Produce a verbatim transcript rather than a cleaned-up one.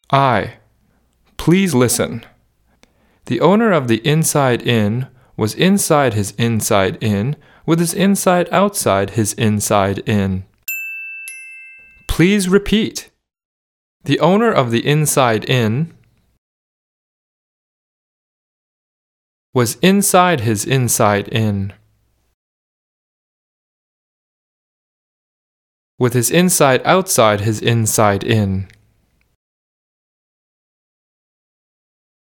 I. Please listen. The owner of the Inside Inn was inside his inside inn with his inside outside his inside inn. Please repeat. The owner of the Inside Inn was inside his inside inn with his inside outside his inside inn.